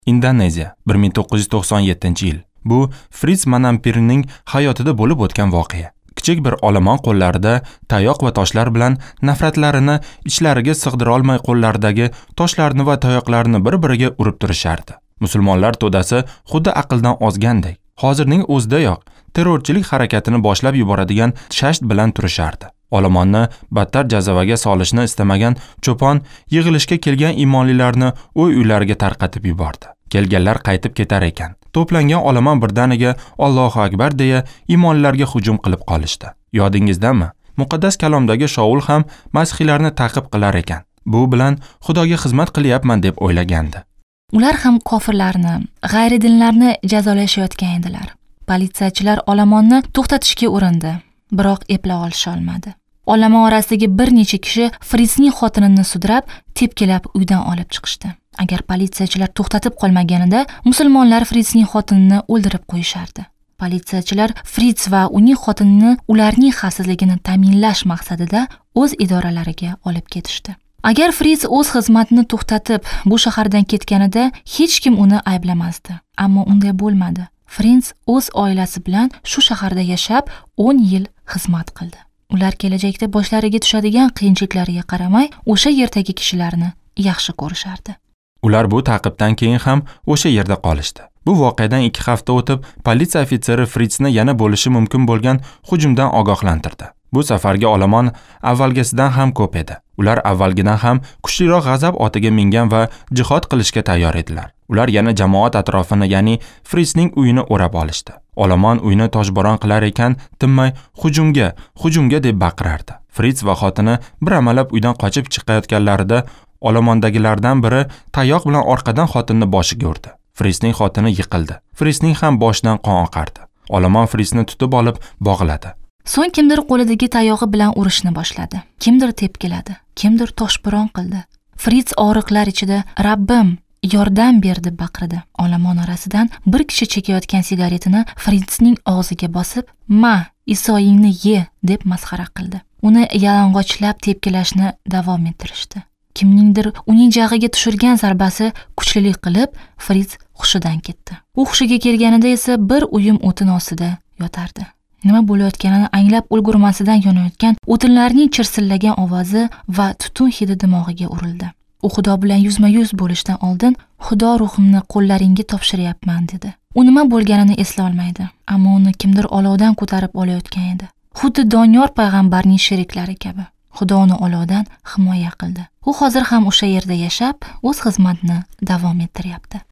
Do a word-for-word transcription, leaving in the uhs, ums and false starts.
Indoneziya, bir ming to'qqiz yuz to'qson yettinchi yil. Bu Fritz Manampirning hayotida bo'lib o'tgan voqea. Kichik bir olomon qo'llarida tayoq va toshlar bilan nafratlarini ichlariga sig'dira olmay qo'llaridagi toshlarni va tayoqlarni bir-biriga urib turishardi. Musulmonlar to'dasi xuddi aqldan ozgandek, hozirning o'zidayoq terrorchilik harakatini boshlab yuboradigan shasht bilan turishardi. Olomonni battar jazavaga solishni istamagan cho'pon yig'ilishga kelgan imonlilarni uy uylariga tarqatib yubordi. Kelganlar qaytib ketar ekan. To'plangan olomon birdaniga Allohu akbar deya imonlilarga hujum qilib qolishdi. Yodingizdami? Muqaddas kalomdagi Shaul ham masihiylarni ta'qib qilar ekan. Bu bilan Xudoga xizmat qilyapman deb o'ylagandi. Ular ham kofirlarni, g'ayridinlarni jazolashayotgan edilar. Politsiyachilar olomonni to'xtatishga urindi, biroq eplay olisha olmadi. Olomon orasidagi bir necha kishi Fritzning xotinini sudrab, tepkilab uydan olib chiqishdi. Agar politsiyachilar to'xtatib qolmaganida, musulmonlar Fritzning xotinini o'ldirib qo'yishardi. Politsiyachilar Fritz va uning xotinini ularning xavfsizligini ta'minlash maqsadida o'z idoralariga olib ketishdi. Agar Fritz o'z xizmatini to'xtatib, bu shahardan ketganida hech kim uni ayblamasdi. Ammo unday bo'lmadi. Fritz o'z oilasi bilan shu shaharda yashab, o'n yil xizmat qildi. Ular kelajakda boshlariga tushadigan qiyinchiliklarga qaramay, o'sha yerdagi kishilarni yaxshi ko'rishardi. Ular bu ta'qibdan keyin ham o'sha yerda qolishdi. Bu voqeadan ikki hafta o'tib, politsiya ofitseri Fritzni yana bo'lishi mumkin bo'lgan hujumdan ogohlantirdi. Bu safargi olomon avvalgisidan ham ko'p edi. Ular avvalgidan ham kuchliroq g'azab otiga mingan va jihod qilishga tayyor edilar. Ular yana jamoat atrofini, ya'ni Fritzning uyini o'rab olishdi. Olomon uyni toshbo'ron qilar ekan, tinmay hujumga, hujumga deb baqirardi. Fritz va xotini bir amalab uydan qochib chiqayotganlarida olomondagilardan biri tayoq bilan orqadan xotinni boshiga urdi. Fritzning xotini yiqildi. Fritzning ham boshidan qon oqardi. Olomon Fritzni tutib olib bog'ladi. So'ng kimdir qo'lidagi tayog'i bilan urishni boshladi. Kimdir tepkiladi, kimdir toshbo'ron qildi. Fritz og'riqlar ichida "Rabbim, yordam ber" deb baqirdi. Olomon orasidan bir kishi chekayotgan sigaretini Fritzning og'ziga bosib, "Ma, isoyingni ye" deb masxara qildi. Uni yalang'ochlab tepkilashni davom ettirishdi. Kimningdir uning jag'iga tushirgan zarbasi kuchlilik qilib, Fritz hushidan ketdi. U hushiga kelganida esa bir uyum o'tin ostida yotardi. Nima bo'layotganini anglab ulgurmasidan yonayotgan o'tinlarning chirsillagan ovozi va tutun hidi dimog'iga urildi. U Xudo bilan yuzma-yuz bo'lishdan oldin "Xudo ruhimni qo'llaringga topshiryapman" dedi. U nima bo'lganini eslay olmaydi, ammo uni kimdir olovdan ko'tarib olayotgan edi. Xuddi Doniyor payg'ambarning sheriklari kabi. Xudo uni olovdan himoya qildi. U hozir ham o'sha yerda yashab, o'z xizmatini davom ettiryapti.